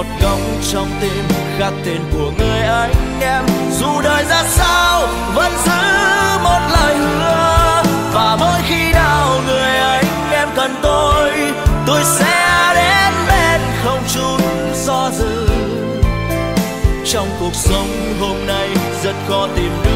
một góc trong tim khắc tên của người anh em. Dù đời ra sao vẫn giữ một lời hứa, và mỗi khi nào người anh em cần tôi sẽ đến bên không chút do dự. Trong cuộc sống hôm nay rất khó tìm được